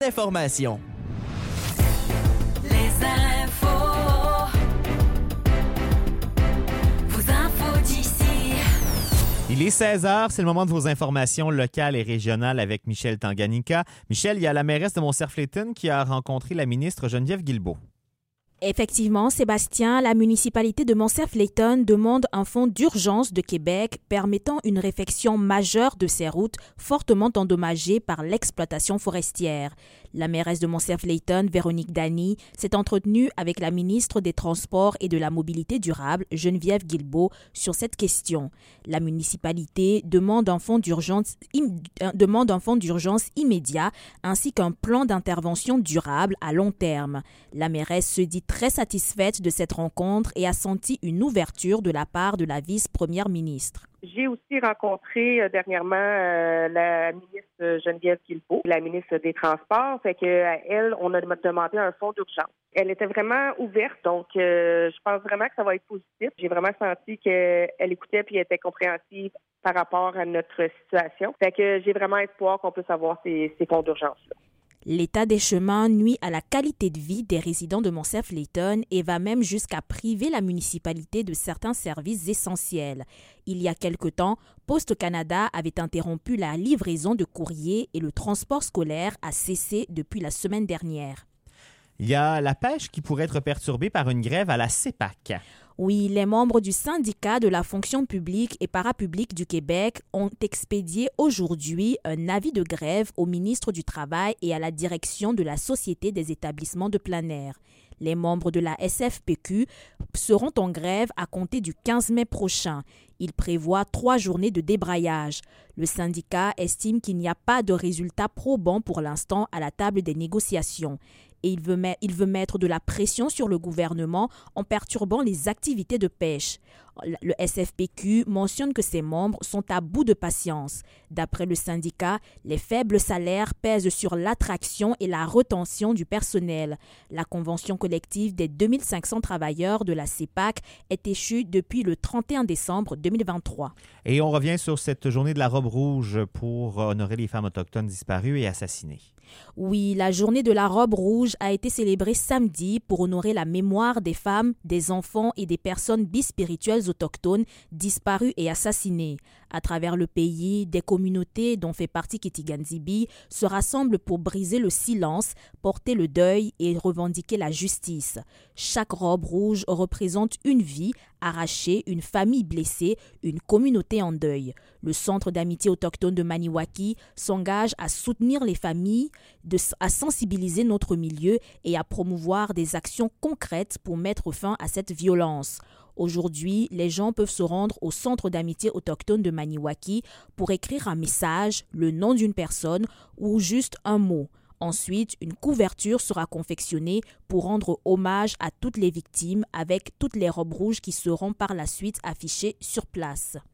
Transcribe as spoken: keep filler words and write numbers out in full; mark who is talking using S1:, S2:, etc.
S1: Information.
S2: Les infos. Vos infos d'ici.
S3: Il est seize heures, c'est le moment de vos informations locales et régionales avec Michel Tanganyika. Michel, il y a la mairesse de Montserf-Léton qui a rencontré la ministre Geneviève Guilbeault.
S4: Effectivement, Sébastien, la municipalité de Montserf-Léton demande un fonds d'urgence de Québec permettant une réfection majeure de ces routes fortement endommagées par l'exploitation forestière. La mairesse de Montserf-Léton, Véronique Dany, s'est entretenue avec la ministre des Transports et de la Mobilité durable, Geneviève Guilbeault, sur cette question. La municipalité demande un fonds d'urgence, im, demande un fonds d'urgence immédiat ainsi qu'un plan d'intervention durable à long terme. La mairesse se dit très satisfaite de cette rencontre et a senti une ouverture de la part de la vice-première ministre.
S5: J'ai aussi rencontré euh, dernièrement euh, la ministre Geneviève Guilbeault, la ministre des Transports. Fait que à elle, on a demandé un fonds d'urgence. Elle était vraiment ouverte, donc euh, je pense vraiment que ça va être positif. J'ai vraiment senti qu'elle écoutait puis elle était compréhensive par rapport à notre situation. Fait que j'ai vraiment espoir qu'on puisse avoir ces, ces fonds d'urgence-là.
S4: L'état des chemins nuit à la qualité de vie des résidents de Montserf-Léton et va même jusqu'à priver la municipalité de certains services essentiels. Il y a quelque temps, Poste Canada avait interrompu la livraison de courriers et le transport scolaire a cessé depuis la semaine dernière.
S3: Il y a la pêche qui pourrait être perturbée par une grève à la CEPAC.
S4: Oui, les membres du syndicat de la fonction publique et parapublique du Québec ont expédié aujourd'hui un avis de grève au ministre du Travail et à la direction de la Société des établissements de plein air. Les membres de la S F P Q seront en grève à compter du quinze mai prochain. Il prévoit trois journées de débrayage. Le syndicat estime qu'il n'y a pas de résultat probant pour l'instant à la table des négociations. Et il veut, met, il veut mettre de la pression sur le gouvernement en perturbant les activités de pêche. Le S F P Q mentionne que ses membres sont à bout de patience. D'après le syndicat, les faibles salaires pèsent sur l'attraction et la retention du personnel. La convention collective des deux mille cinq cents travailleurs de la CEPAC est échue depuis le trente et un décembre deux mille vingt-trois.
S3: Et on revient sur cette journée de la robe rouge pour honorer les femmes autochtones disparues et assassinées.
S4: Oui, la journée de la robe rouge a été célébrée samedi pour honorer la mémoire des femmes, des enfants et des personnes bispirituelles autochtones disparues et assassinées. À travers le pays, des communautés dont fait partie Kitigan-Zibi se rassemblent pour briser le silence, porter le deuil et revendiquer la justice. Chaque robe rouge représente une vie arrachée, une famille blessée, une communauté en deuil. Le Centre d'amitié autochtone de Maniwaki s'engage à soutenir les familles, de, à sensibiliser notre milieu et à promouvoir des actions concrètes pour mettre fin à cette violence. Aujourd'hui, les gens peuvent se rendre au Centre d'amitié autochtone de Maniwaki pour écrire un message, le nom d'une personne ou juste un mot. Ensuite, une couverture sera confectionnée pour rendre hommage à toutes les victimes avec toutes les robes rouges qui seront par la suite affichées sur place.